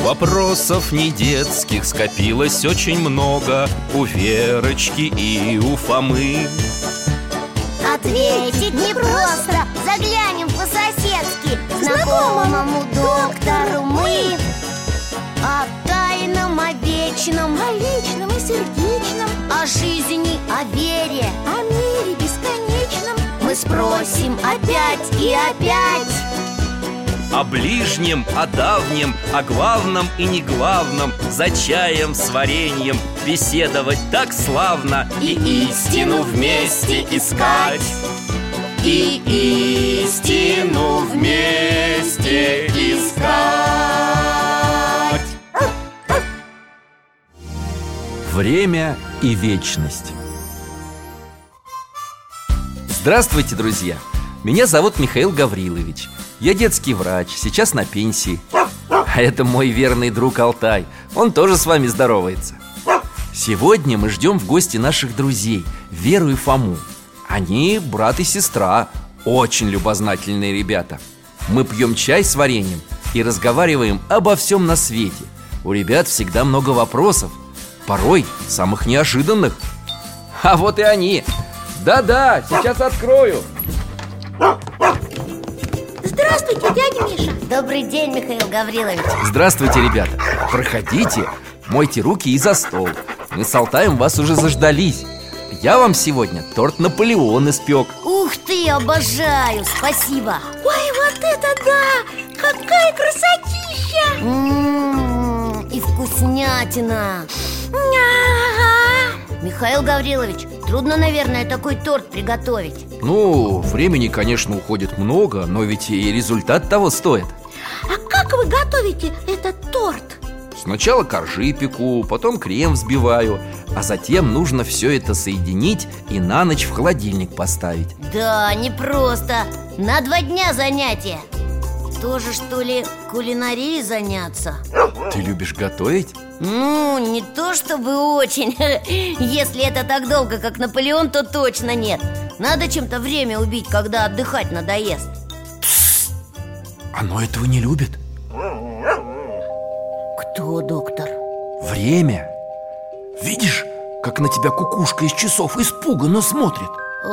Вопросов не детских скопилось очень много у Верочки и у Фомы. Ответить непросто, заглянем по-соседски к знакомому доктору мы. О тайном, о вечном, о личном и сердечном, о жизни, о вере, о мире бесконечном мы спросим опять и опять. О ближнем, о давнем, о главном и неглавном, за чаем с вареньем беседовать так славно. И истину вместе искать, и истину вместе искать. Время и вечность. Здравствуйте, друзья! Меня зовут Михаил Гаврилович. Я детский врач, сейчас на пенсии. А это мой верный друг Алтай. Он тоже с вами здоровается. Сегодня мы ждем в гости наших друзей Веру и Фому. Они брат и сестра, очень любознательные ребята. Мы пьем чай с вареньем и разговариваем обо всем на свете. У ребят всегда много вопросов, порой самых неожиданных. А вот и они. Да-да, сейчас открою. Здравствуйте, дядя Миша. Добрый день, Михаил Гаврилович. Здравствуйте, ребята. Проходите, мойте руки и за стол. Мы с Алтаем вас уже заждались. Я вам сегодня торт Наполеон испек. Ух ты, обожаю, спасибо. Ой, вот это да! Какая красотища! И вкуснятина. Михаил Гаврилович, трудно, наверное, такой торт приготовить. Ну, времени, конечно, уходит много, но ведь и результат того стоит. А как вы готовите этот торт? Сначала коржи пеку, потом крем взбиваю, а затем нужно все это соединить и на ночь в холодильник поставить. Да, непросто. На 2 дня занятия. Тоже, что ли, кулинарией заняться? Ты любишь готовить? Ну, не то чтобы очень. Если это так долго, как Наполеон, то точно нет. Надо чем-то время убить, когда отдыхать надоест. Оно этого не любит. Кто, доктор? Время. Видишь, как на тебя кукушка из часов испуганно смотрит.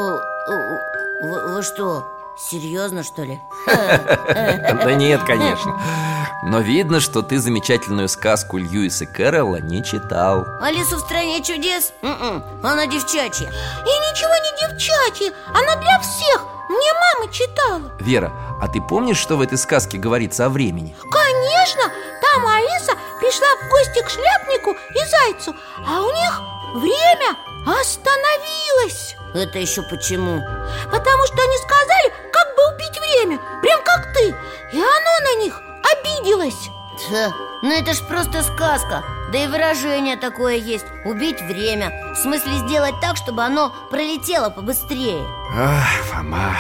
Вы что, серьезно, что ли? Да нет, конечно. Но видно, что ты замечательную сказку Льюиса Кэрролла не читал. «Алису в стране чудес»? Она девчачья. И ничего не девчачья, она для всех. Мне мама читала. Вера, а ты помнишь, что в этой сказке говорится о времени? Конечно, там Алиса пришла в гости к шляпнику и зайцу, а у них время остановилось. Это еще почему? Потому что они сказали, как бы убить время, прям как ты. И оно на них обиделось. Ну это ж просто сказка. Да и выражение такое есть: убить время. В смысле сделать так, чтобы оно пролетело побыстрее. Ах, Фома.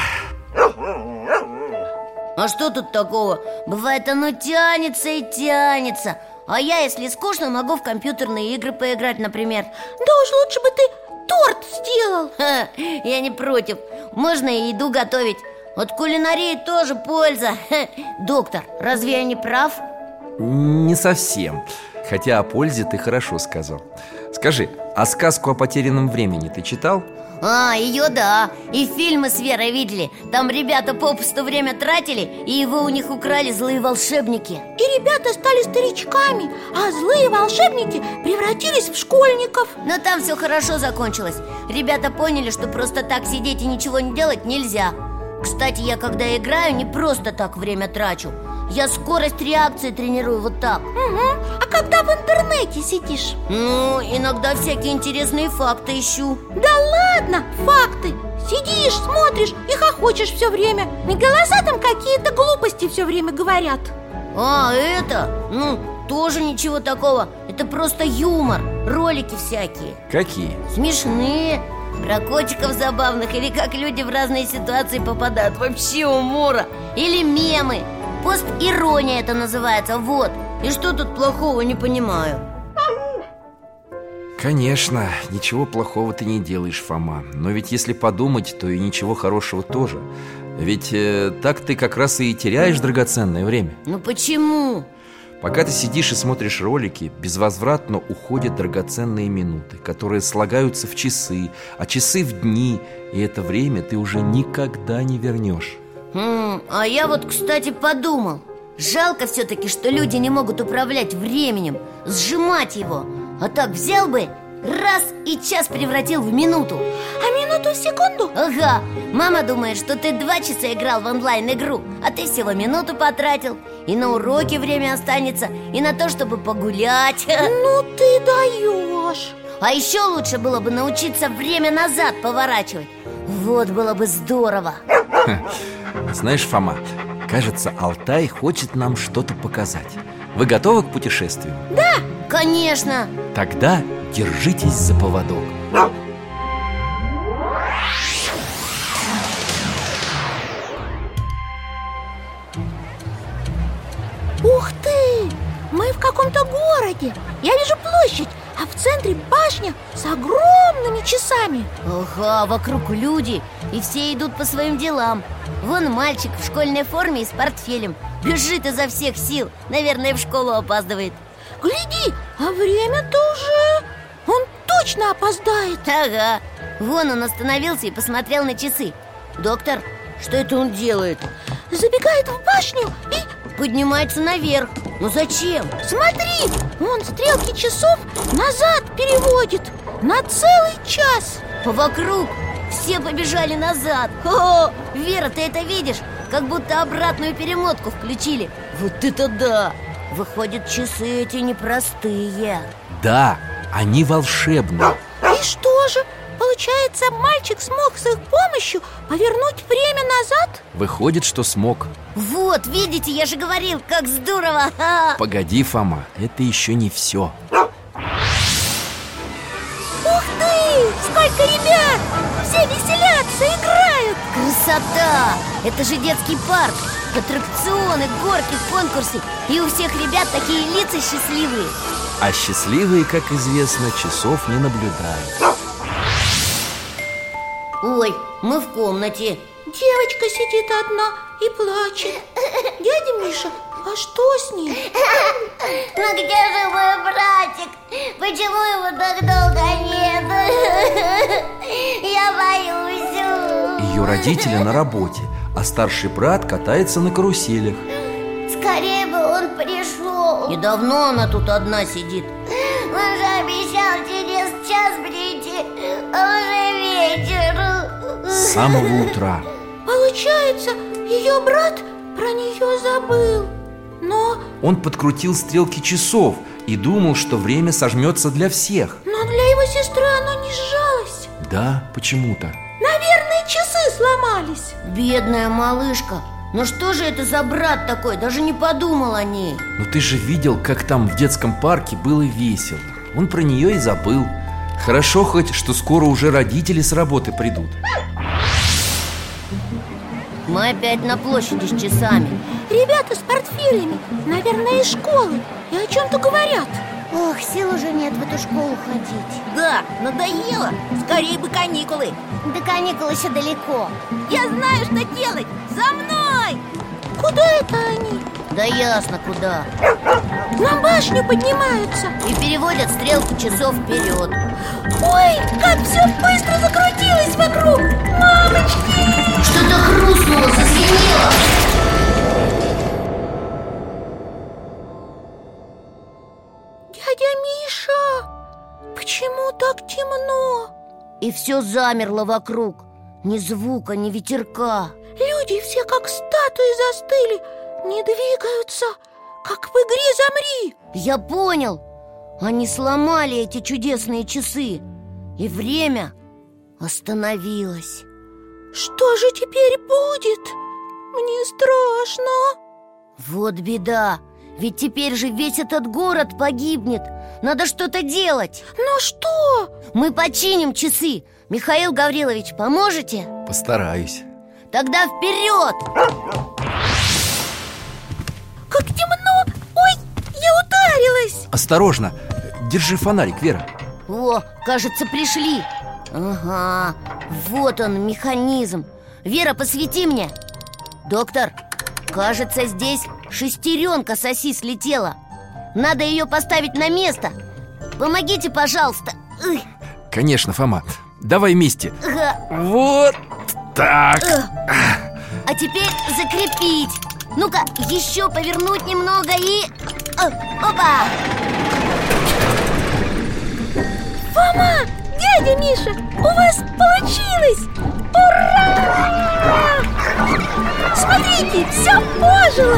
А что тут такого? Бывает, оно тянется и тянется. А я, если скучно, могу в компьютерные игры поиграть, например. Да уж лучше бы ты торт сделал. Я не против. Можно и еду готовить. От кулинарии тоже польза. Доктор, разве я не прав? Не совсем. Хотя о пользе ты хорошо сказал. Скажи, а сказку о потерянном времени ты читал? Ее да. И фильмы с Верой видели. Там ребята попусту время тратили, и его у них украли злые волшебники. И ребята стали старичками, а злые волшебники превратились в школьников. Но там все хорошо закончилось. Ребята поняли, что просто так сидеть и ничего не делать нельзя. Кстати, я когда играю, не просто так время трачу. Я скорость реакции тренирую вот так. А когда в интернете сидишь? Ну, иногда всякие интересные факты ищу. Да ладно, факты. Сидишь, смотришь и хохочешь все время. Не голоса там какие-то глупости все время говорят. Это? Ну, тоже ничего такого. Это просто юмор, ролики всякие. Какие? Смешные. Про котиков забавных, или как люди в разные ситуации попадают. Вообще умора. Или мемы. Пост-ирония это называется, вот. И что тут плохого, не понимаю. Конечно, ничего плохого ты не делаешь, Фома. Но ведь если подумать, то и ничего хорошего тоже. Ведь так ты как раз и теряешь драгоценное время. Ну почему? Пока ты сидишь и смотришь ролики, безвозвратно уходят драгоценные минуты, которые слагаются в часы, а часы в дни, и это время ты уже никогда не вернешь. А я вот, кстати, подумал, жалко все-таки, что люди не могут управлять временем, сжимать его. А так взял бы, раз и час превратил в минуту. А минуту в секунду? Ага, мама думает, что ты 2 часа играл в онлайн-игру, а ты всего минуту потратил. И на уроки время останется, и на то, чтобы погулять. Ну ты даешь. А еще лучше было бы научиться время назад поворачивать. Вот было бы здорово. Знаешь, Фома, кажется, Алтай хочет нам что-то показать. Вы готовы к путешествию? Да. Конечно. Тогда держитесь за поводок. Ух ты! Мы в каком-то городе. Я вижу площадь, а в центре башня с огромными часами. Ага, вокруг люди, и все идут по своим делам. Вон мальчик в школьной форме и с портфелем бежит изо всех сил. Наверное, в школу опаздывает. Гляди, а время-то уже... Он точно опоздает. Ага, вон он остановился и посмотрел на часы. Доктор, что это он делает? Забегает в башню и... Поднимается наверх. Ну зачем? Смотри, он стрелки часов назад переводит на целый час. Вокруг все побежали назад. О, Вера, ты это видишь? Как будто обратную перемотку включили. Вот это да! Выходит, часы эти непростые. Да, они волшебные. И что же? Получается, мальчик смог с их помощью повернуть время назад? Выходит, что смог. Вот, видите, я же говорил, как здорово. Погоди, Фома, это еще не все. Ух ты! Сколько ребят! Все веселятся, играют. Красота! Это же детский парк. Аттракционы, горки, конкурсы. И у всех ребят такие лица счастливые. А счастливые, как известно, часов не наблюдают. Ой, мы в комнате. Девочка сидит одна и плачет. Дядя Миша, а что с ним? Ну где же мой братик? Почему его так долго нет? Я боюсь. Ее родители на работе, а старший брат катается на каруселях. Скорее бы он пришел. И давно она тут одна сидит. Он же обещал через час прийти, а уже вечер. С самого утра. Получается, ее брат про нее забыл. Но Он подкрутил стрелки часов и думал, что время сожмется для всех. для его сестры оно не сжалось. Да, почему-то. Наверное, часы сломались. Бедная малышка. Ну что же это за брат такой? Даже не подумал о ней. Но ты же видел, как там в детском парке было весело. Он про нее и забыл. Хорошо хоть, что скоро уже родители с работы придут. Мы опять на площади с часами. Ребята с портфелями, наверное, из школы. И о чем-то говорят. Ох, сил уже нет в эту школу ходить. Да, надоело. Скорее бы каникулы. До каникул еще далеко. Я знаю, что делать. За мной! Куда это они? Да ясно куда. На башню поднимаются. И переводят стрелку часов вперед. Ой, как все быстро закрутилось вокруг. Мамочки! Что-то хрустнуло, зазвенело. Дядя Миша, почему так темно? И все замерло вокруг. Ни звука, ни ветерка. Люди все как статуи застыли, не двигаются, как в игре «Замри». Я понял. Они сломали эти чудесные часы. И время остановилось. Что же теперь будет? Мне страшно. Вот беда. Ведь теперь же весь этот город погибнет. Надо что-то делать. Но что? Мы починим часы. Михаил Гаврилович, поможете? Постараюсь. Тогда вперед! Как темно! Ой, я ударилась! Осторожно, держи фонарик, Вера. О, кажется, пришли. Ага, вот он, механизм. Вера, посвети мне. Доктор, кажется, здесь шестеренка с оси слетела. Надо ее поставить на место. Помогите, пожалуйста. Конечно, Фома, давай вместе. Ага. Вот так. А теперь закрепить. Ну-ка, еще повернуть немного и... Опа! Фома, дядя Миша, у вас получилось! Ура! Смотрите, все пожило!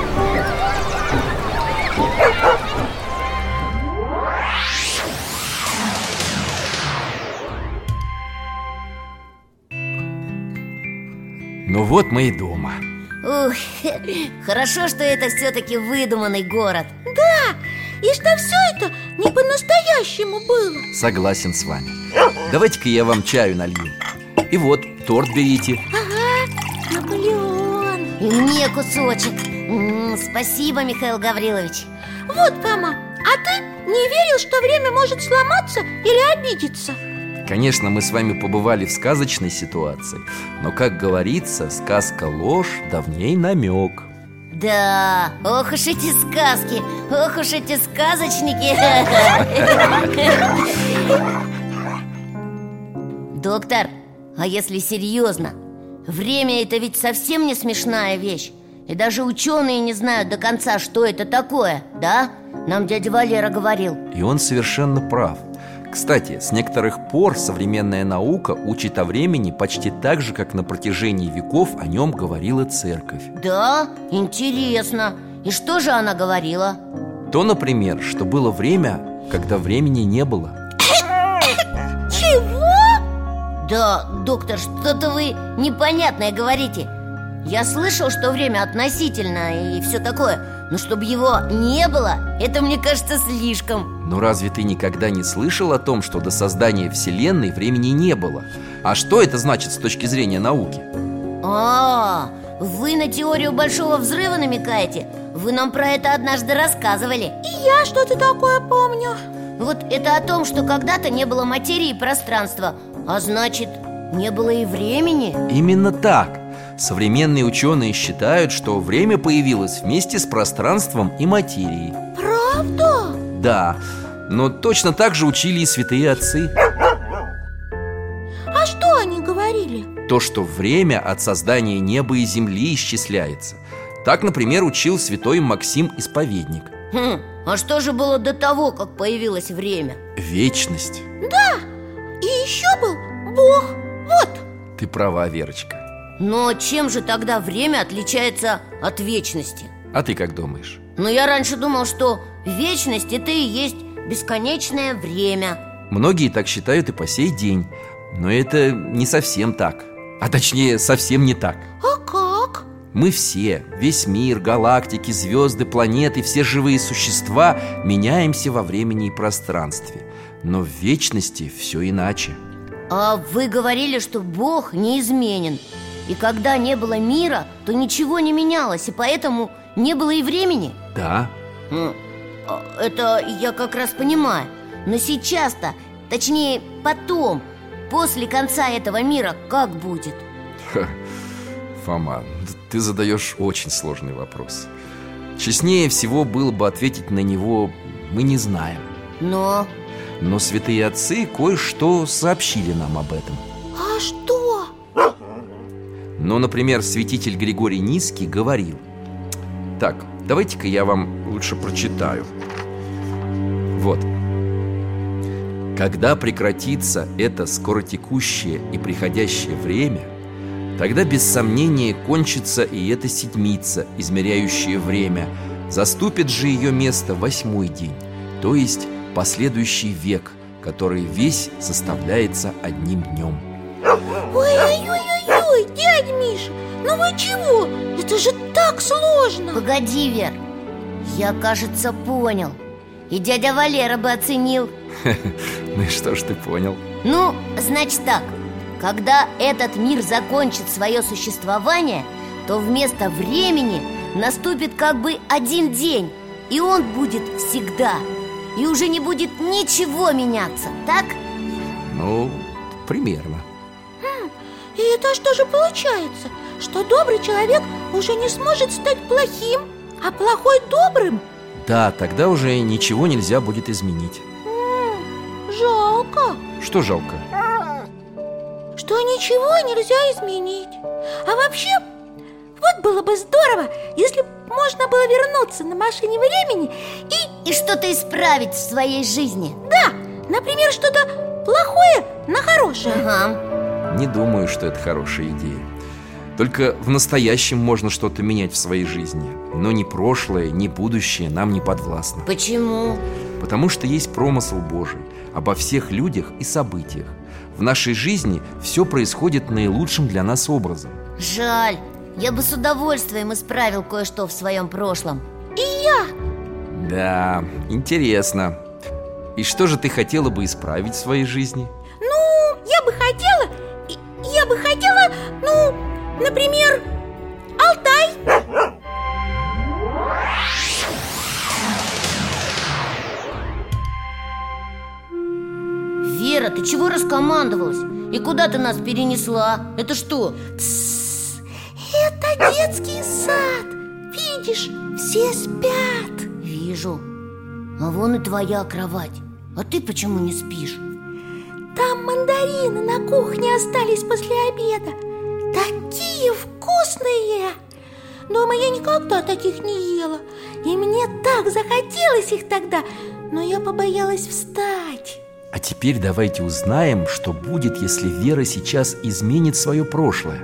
Ну вот мы и дома. Ух, хорошо, что это все-таки выдуманный город. Да, и что все это не по-настоящему было. Согласен с вами. Давайте-ка я вам чаю налью. И вот, торт берите. Ага, Наполеон. И мне кусочек. Спасибо, Михаил Гаврилович. Вот, Фома, а ты не верил, что время может сломаться или обидеться? Конечно, мы с вами побывали в сказочной ситуации, но, как говорится, сказка ложь, давней намек. Да, ох уж эти сказки, ох уж эти сказочники. Доктор, а если серьезно? Время — это ведь совсем не смешная вещь. И даже ученые не знают до конца, что это такое, да? Нам дядя Валера говорил. И он совершенно прав. Кстати, с некоторых пор современная наука учит о времени почти так же, как на протяжении веков о нем говорила церковь. Да? Интересно. И что же она говорила? То, например, что было время, когда времени не было. Чего? Да, доктор, что-то вы непонятное говорите. Я слышал, что время относительно и все такое, но чтобы его не было, это, мне кажется, слишком. Но разве ты никогда не слышал о том, что до создания Вселенной времени не было? А что это значит с точки зрения науки? Вы на теорию Большого взрыва намекаете? Вы нам про это однажды рассказывали. И я что-то такое помню. Вот это о том, что когда-то не было материи и пространства, а значит, не было и времени? Именно так. Современные ученые считают, что время появилось вместе с пространством и материей. Правда? Да, но точно так же учили и святые отцы. А что они говорили? То, что время от создания неба и земли исчисляется. Так, например, учил святой Максим Исповедник. А что же было до того, как появилось время? Вечность. Да, и еще был Бог. Вот. Ты права, Верочка. Но чем же тогда время отличается от вечности? А ты как думаешь? Но я раньше думал, что вечность — это и есть бесконечное время. Многие так считают и по сей день. Но это не совсем так. А точнее, совсем не так. А как? Мы все, весь мир, галактики, звезды, планеты, все живые существа меняемся во времени и пространстве. Но в вечности все иначе. А вы говорили, что Бог неизменен. И когда не было мира, то ничего не менялось, и поэтому не было и времени? Да. Это я как раз понимаю. Но сейчас-то, точнее потом, после конца этого мира, как будет? Фома, ты задаешь очень сложный вопрос. Честнее всего было бы ответить на него «мы не знаем». Но святые отцы кое-что сообщили нам об этом. А что? Ну, например, святитель Григорий Низкий говорил. Так, давайте-ка я вам лучше прочитаю. Вот. Когда прекратится это скоротекущее и приходящее время, тогда без сомнения кончится и эта седмица, измеряющая время. Заступит же ее место 8-й день, то есть последующий век, который весь составляется одним днем. Ой-ой-ой-ой, дядя Миша, ну вы чего? Это же так сложно. погоди, Вер, я, кажется, понял. И дядя Валера бы оценил. Ну и что ж ты понял? Ну, значит так. Когда этот мир закончит свое существование, то вместо времени наступит как бы один день. И он будет всегда. И уже не будет ничего меняться, так? Ну, примерно. И это что же получается? Что добрый человек уже не сможет стать плохим, а плохой добрым? Да, тогда уже ничего нельзя будет изменить. Жалко, Что жалко? что ничего нельзя изменить. А вообще, вот было бы здорово, если б можно было вернуться на машине времени И что-то исправить в своей жизни. да, например, что-то плохое на хорошее. Ага. Не думаю, что это хорошая идея. Только в настоящем можно что-то менять в своей жизни. Но ни прошлое, ни будущее нам не подвластны. Почему? Потому что есть промысл Божий обо всех людях и событиях. В нашей жизни все происходит наилучшим для нас образом. Жаль. Я бы с удовольствием исправил кое-что в своем прошлом. И я. Да, интересно. И что же ты хотела бы исправить в своей жизни? Ну, я бы хотела, ну, например, Алтай. Вера, ты чего раскомандовалась? И куда ты нас перенесла? Это что? Это детский сад. Видишь, все спят. Вижу. А вон и твоя кровать. А ты почему не спишь? Там мандарины на кухне остались после обеда. Такие вкусные! Дома я никогда таких не ела. И мне так захотелось их тогда, но я побоялась встать. А теперь давайте узнаем, что будет, если Вера сейчас изменит свое прошлое.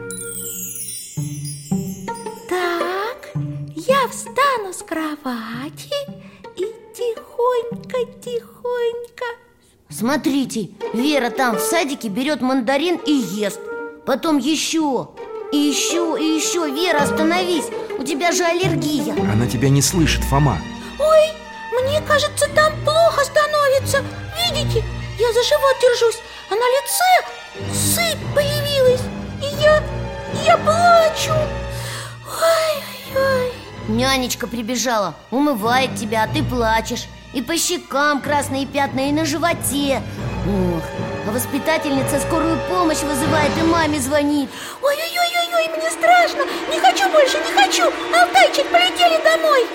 Так, я встану с кровати и тихонько. Смотрите, Вера там в садике берет мандарин и ест. Потом еще. И еще. Вера, остановись. У тебя же аллергия. Она тебя не слышит, Фома. Ой, мне кажется, там плохо становится. Видите, я за живот держусь, а на лице сыпь появилась. И я плачу. Ой. Нянечка прибежала, умывает тебя, а ты плачешь. И по щекам красные пятна, и на животе. Ох, а воспитательница скорую помощь вызывает и маме звонит. Ой, мне страшно. Не хочу больше, не хочу. Алтайчик, полетели домой.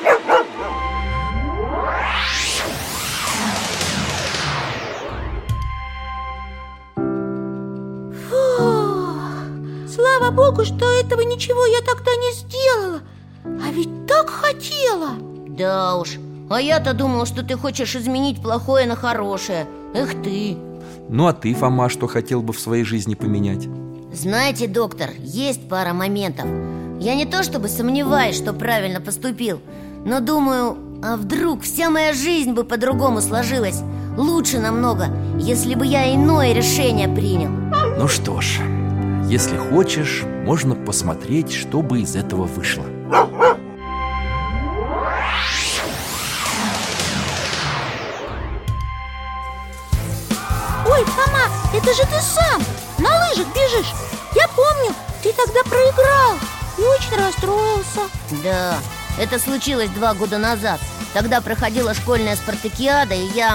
Фу, слава богу, что этого ничего я тогда не сделала. А ведь так хотела. Да уж, а я-то думала, что ты хочешь изменить плохое на хорошее. Эх ты. Ну а ты, Фома, что хотел бы в своей жизни поменять? Знаете, доктор, есть пара моментов. Я не то чтобы сомневаюсь, что правильно поступил, но думаю, а вдруг вся моя жизнь бы по-другому сложилась. Лучше намного, если бы я иное решение принял. Ну что ж, если хочешь, можно посмотреть, что бы из этого вышло. Ой, Фома, это же ты сам на лыжах бежишь. Я помню, ты тогда проиграл и очень расстроился. Да, это случилось 2 года назад. Тогда проходила школьная спартакиада, и я...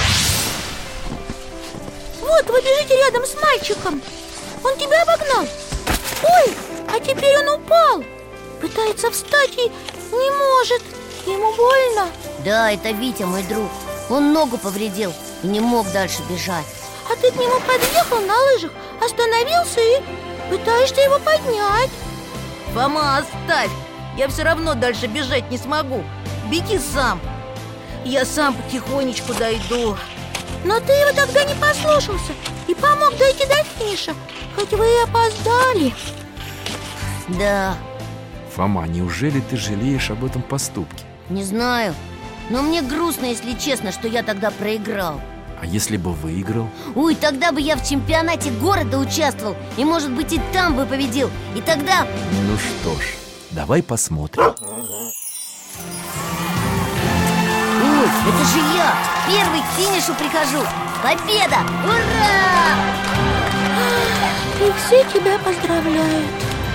Вот, вы бежите рядом с мальчиком. Он тебя обогнал. Ой, а теперь он упал. Пытается встать и не может. Ему больно. Да, это Витя, мой друг. Он ногу повредил и не мог дальше бежать. А ты к нему подъехал на лыжах, остановился и пытаешься его поднять. Фома, оставь! Я все равно дальше бежать не смогу. Беги сам. Я сам потихонечку дойду. Но ты его тогда не послушался и помог дойти до финиша, хоть вы и опоздали. Да, Фома, неужели ты жалеешь об этом поступке? не знаю. Но мне грустно, если честно, что я тогда проиграл. А если бы выиграл? Ой, тогда бы я в чемпионате города участвовал. И, может быть, и там бы победил. И тогда... Ну что ж, давай посмотрим. Ой, это же я! Первый к финишу прихожу! Победа! Ура! И все тебя поздравляют.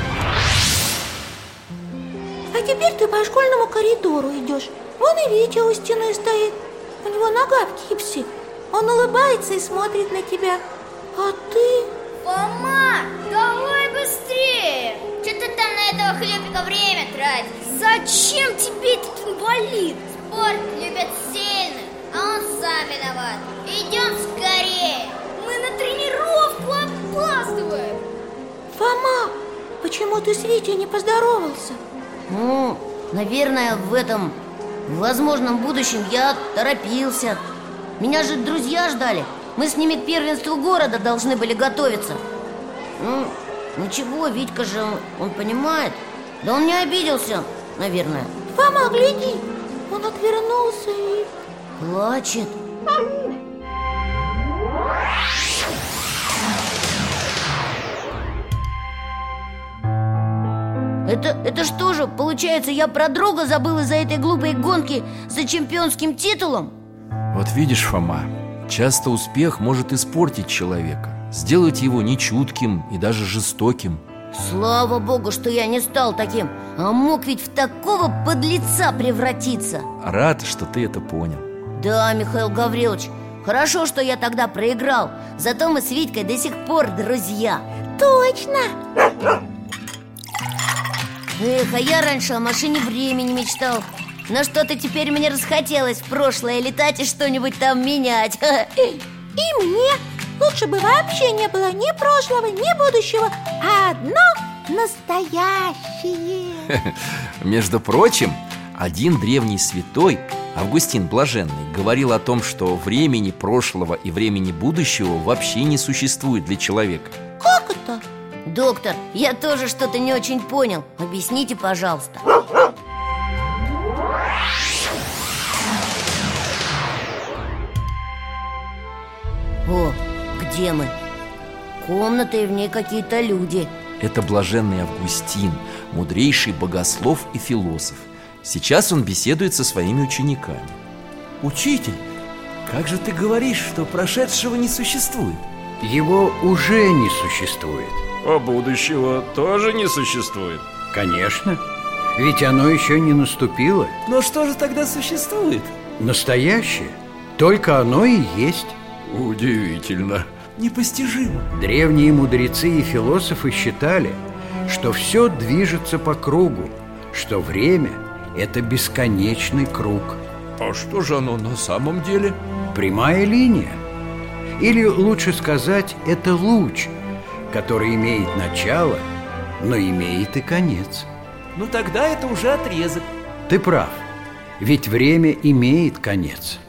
А теперь ты по школьному коридору идешь. Вон и Витя у стены стоит. У него нога в гипсе. Он улыбается и смотрит на тебя. А ты... Фома, давай быстрее! Что ты там на этого хлебика время тратишь? Зачем тебе этот инвалид? Спорт любят сильных, а он сам виноват. Идем скорее. Мы на тренировку опаздываем. Фома, почему ты с Витей не поздоровался? Ну, наверное, в этом возможном будущем я торопился. Меня же друзья ждали. Мы с ними к первенству города должны были готовиться. Ну, ничего, Витька же, он понимает. Да он не обиделся, наверное. Фома, гляди, он отвернулся и... Плачет. Это что же, получается, я про друга забыл из-за этой глупой гонки за чемпионским титулом? Вот видишь, Фома, часто успех может испортить человека, сделать его нечутким и даже жестоким. Слава богу, что я не стал таким. А мог ведь в такого подлеца превратиться. Рад, что ты это понял. Да, Михаил Гаврилович, хорошо, что я тогда проиграл. Зато мы с Витькой до сих пор друзья. Точно! Эх, а я раньше о машине времени мечтал. Но что-то теперь мне расхотелось в прошлое летать и что-нибудь там менять. И мне. Лучше бы вообще не было ни прошлого, ни будущего, а одно настоящее. Между прочим, один древний святой, Августин Блаженный, говорил о том, что времени прошлого и времени будущего вообще не существует для человека. Как это? Доктор, я тоже что-то не очень понял. Объясните, пожалуйста. О, где мы? Комната, и в ней какие-то люди. Это блаженный Августин, мудрейший богослов и философ. Сейчас он беседует со своими учениками. Учитель, как же ты говоришь, что прошедшего не существует? Его уже не существует. А будущего тоже не существует? Конечно, ведь оно еще не наступило. Но что же тогда существует? Настоящее, только оно и есть. Удивительно. Непостижимо. Древние мудрецы и философы считали, что все движется по кругу, что время – это бесконечный круг. А что же оно на самом деле? Прямая линия. Или лучше сказать, это луч, который имеет начало, но имеет и конец. Ну тогда это уже отрезок. Ты прав, ведь время имеет конец.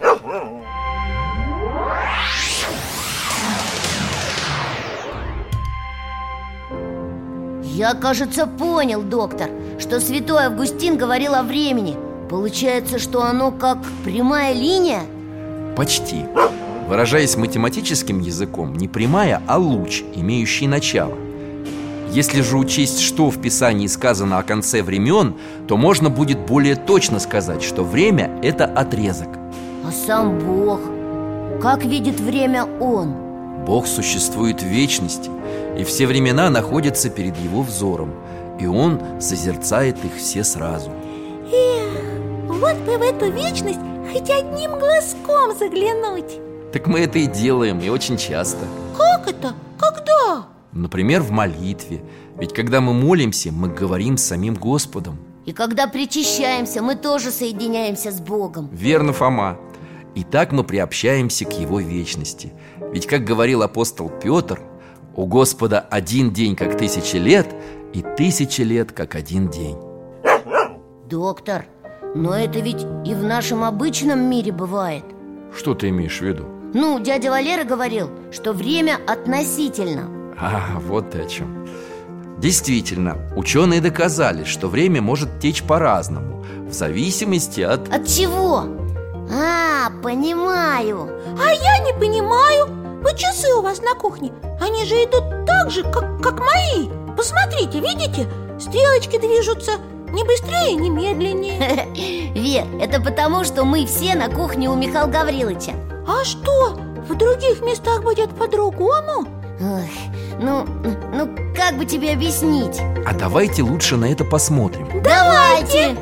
Я, кажется, понял, доктор, что святой Августин говорил о времени. Получается, что оно как прямая линия? Почти. Выражаясь математическим языком, не прямая, а луч, имеющий начало. Если же учесть, что в Писании сказано о конце времен, то можно будет более точно сказать, что время – это отрезок. А сам Бог? Как видит время Он? Бог существует в вечности, и все времена находятся перед Его взором, и Он созерцает их все сразу. Вот бы в эту вечность хоть одним глазком заглянуть. Так мы это и делаем, и очень часто. Как это? Когда? Например, в молитве. Ведь когда мы молимся, мы говорим с самим Господом. И когда причащаемся, мы тоже соединяемся с Богом. Верно, Фома. И так мы приобщаемся к Его вечности. Ведь, как говорил апостол Петр, у Господа один день, как 1000 лет, и 1000 лет, как один день. Доктор, но это ведь и в нашем обычном мире бывает. Что ты имеешь в виду? Ну, дядя Валера говорил, что время относительно. Вот ты о чем. Действительно, ученые доказали, что время может течь по-разному, в зависимости от... От чего? Понимаю. А я не понимаю. Вот часы у вас на кухне, они же идут так же, как мои. Посмотрите, видите? Стрелочки движутся ни быстрее, ни медленнее. Вер, это потому, что мы все на кухне у Михаила Гавриловича. А что, в других местах будет по-другому? Ой, ну, как бы тебе объяснить? А давайте лучше на это посмотрим. Давайте!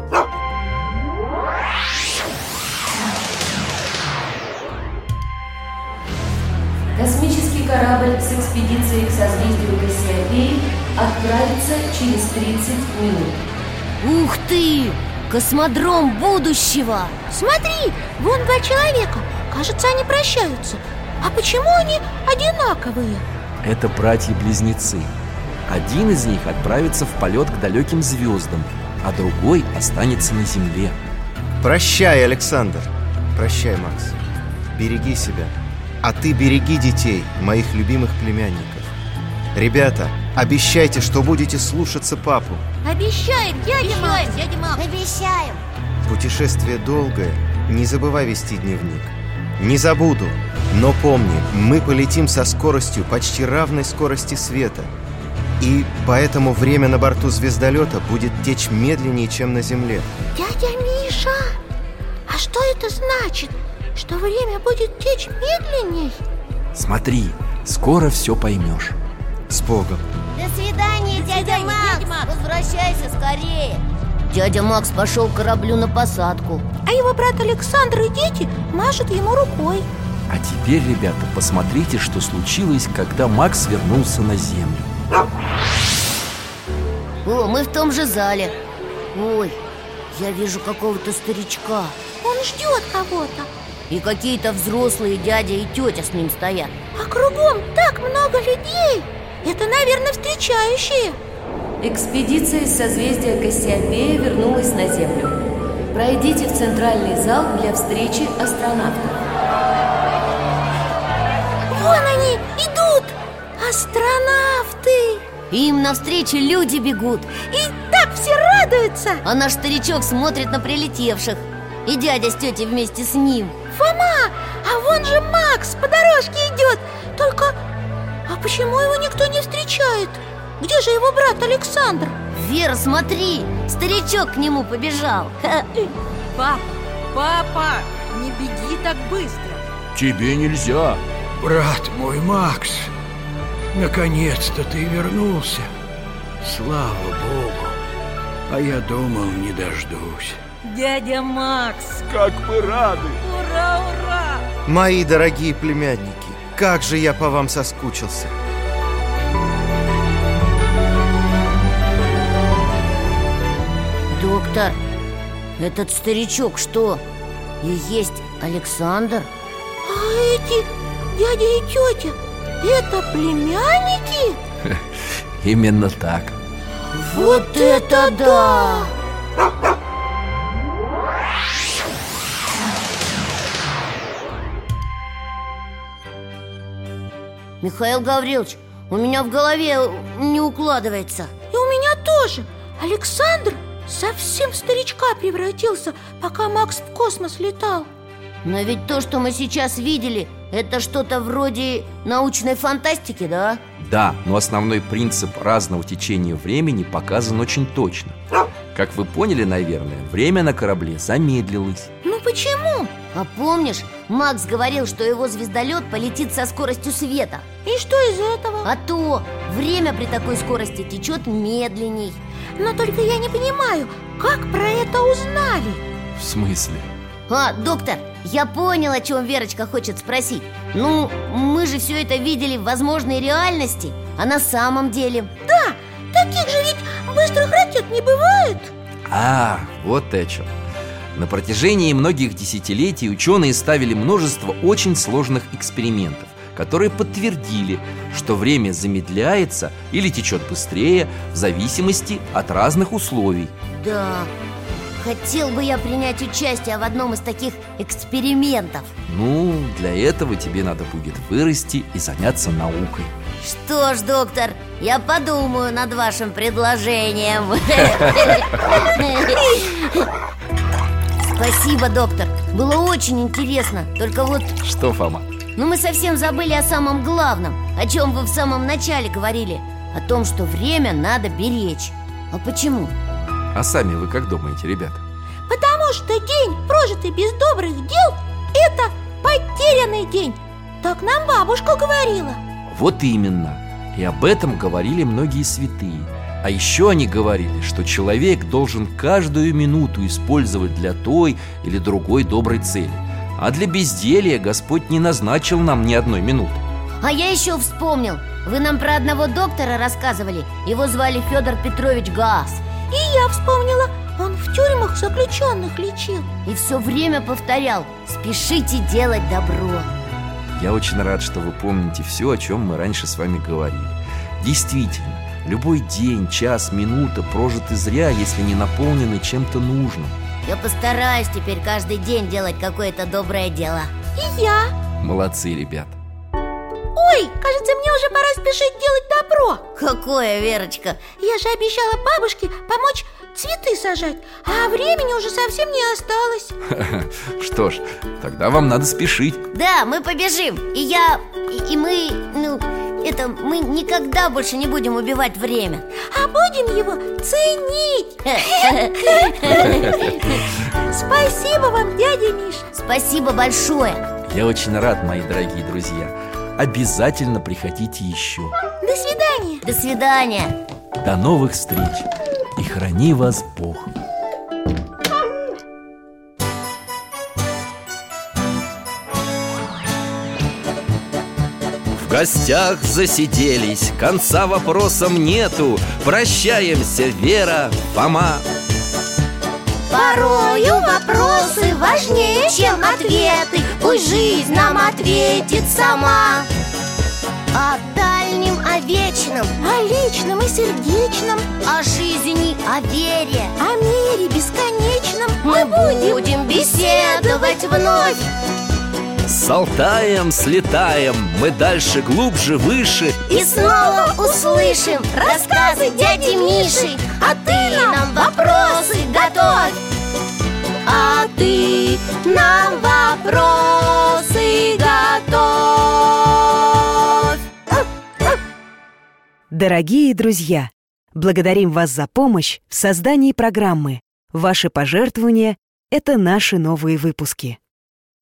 Космический корабль с экспедицией к созвездию Кассиопеи отправится через 30 минут. Ух ты! космодром будущего. Смотри, вон 2 человека. Кажется, они прощаются. А почему они одинаковые? Это братья-близнецы. Один из них отправится в полет к далеким звездам, а другой останется на Земле. Прощай, Александр. Прощай, Макс. Береги себя. А ты береги детей, моих любимых племянников. Ребята, обещайте, что будете слушаться папу. Обещаем, дядя Макс. Обещаем. Путешествие долгое, не забывай вести дневник. Не забуду, но помни, мы полетим со скоростью почти равной скорости света. И поэтому время на борту звездолета будет течь медленнее, чем на Земле. Дядя Миша, а что это значит? Что время будет течь медленней? Смотри, скоро все поймешь. С Богом. До свидания, дядя Макс. Возвращайся скорее. Дядя Макс пошел к кораблю на посадку. А его брат Александр и дети машут ему рукой. А теперь, ребята, посмотрите, что случилось, когда Макс вернулся на Землю. О, мы в том же зале. Ой, я вижу какого-то старичка. Он ждет кого-то. И какие-то взрослые дядя и тетя с ним стоят. А кругом так много людей. Это, наверное, встречающие. Экспедиция из созвездия Кассиопея вернулась на Землю. Пройдите в центральный зал для встречи астронавтов. Вон они, идут! Астронавты! Им навстречу люди бегут. И так все радуются! А наш старичок смотрит на прилетевших. И дядя с тетей вместе с ним. Фома, а вон же Макс по дорожке идет. Только, а почему его никто не встречает? Где же его брат Александр? Вера, смотри, старичок к нему побежал. Папа, не беги так быстро. Тебе нельзя. Брат мой Макс, наконец-то ты вернулся. Слава Богу. А я думал, не дождусь. Дядя Макс, Как мы рады. ура, ура! Мои дорогие племянники, как же я по вам соскучился. Доктор, этот старичок что, и есть Александр? А эти дядя и тетя, это племянники? Именно так. Вот это да! Михаил Гаврилович, у меня в голове не укладывается. И у меня тоже. Александр совсем в старичка превратился, пока Макс в космос летал. Но ведь то, что мы сейчас видели, это что-то вроде научной фантастики, да? Да, но основной принцип разного течения времени показан очень точно. Как вы поняли, наверное, время на корабле замедлилось. Ну почему? А помнишь, Макс говорил, что его звездолет полетит со скоростью света? И что из этого? А то время при такой скорости течет медленней. Но только я не понимаю, как про это узнали? В смысле? А, доктор, я понял, о чем Верочка хочет спросить. Ну, мы же все это видели в возможной реальности. А на самом деле? Да, таких же ведь быстрых ракет не бывает. А, вот о чем. На протяжении многих десятилетий ученые ставили множество очень сложных экспериментов, которые подтвердили, что время замедляется или течет быстрее в зависимости от разных условий. Да, хотел бы я принять участие в одном из таких экспериментов. Ну, для этого тебе надо будет вырасти и заняться наукой. Что ж, доктор, я подумаю над вашим предложением. Спасибо, доктор, было очень интересно. Только вот... Что, Фома? Ну мы совсем забыли о самом главном. О чем вы в самом начале говорили. О том, что время надо беречь. А почему? А сами вы как думаете, ребята? Потому что день, прожитый без добрых дел, это потерянный день. Так нам бабушка говорила. Вот именно. И об этом говорили многие святые. А еще они говорили, что человек должен каждую минуту использовать для той или другой доброй цели. А для безделья Господь не назначил нам ни одной минуты. А я еще вспомнил. Вы нам про одного доктора рассказывали. Его звали Федор Петрович Гаас. И я вспомнила. Он в тюрьмах заключенных лечил. И все время повторял: спешите делать добро. Я очень рад, что вы помните все, о чем мы раньше с вами говорили. Действительно, любой день, час, минута прожиты зря, если не наполнены чем-то нужным. Я постараюсь теперь каждый день делать какое-то доброе дело. И я. Молодцы, ребят. Ой, кажется, мне уже пора спешить делать добро. Какое, Верочка? Я же обещала бабушке помочь цветы сажать, а времени уже совсем не осталось. Что ж, тогда вам надо спешить. Да, мы побежим. И мы, мы никогда больше не будем убивать время. А будем его ценить. Спасибо вам, дядя Миша. Спасибо большое. Я очень рад, мои дорогие друзья. Обязательно приходите еще. До свидания. До свидания. До новых встреч. И храни вас Бог. В гостях засиделись, конца вопросам нету. Прощаемся, Вера, Фома. Порою вопросы важнее, чем ответы. Пусть жизнь нам ответит сама. О дальнем, о вечном, О личном и сердечном, о жизни, о вере, о мире бесконечном мы будем беседовать вновь. С Алтаем слетаем, мы дальше, глубже, выше. И снова услышим рассказы дяди Миши. А ты нам вопросы готовь. А ты нам вопросы готовь. Дорогие друзья, благодарим вас за помощь в создании программы. Ваши пожертвования – это наши новые выпуски.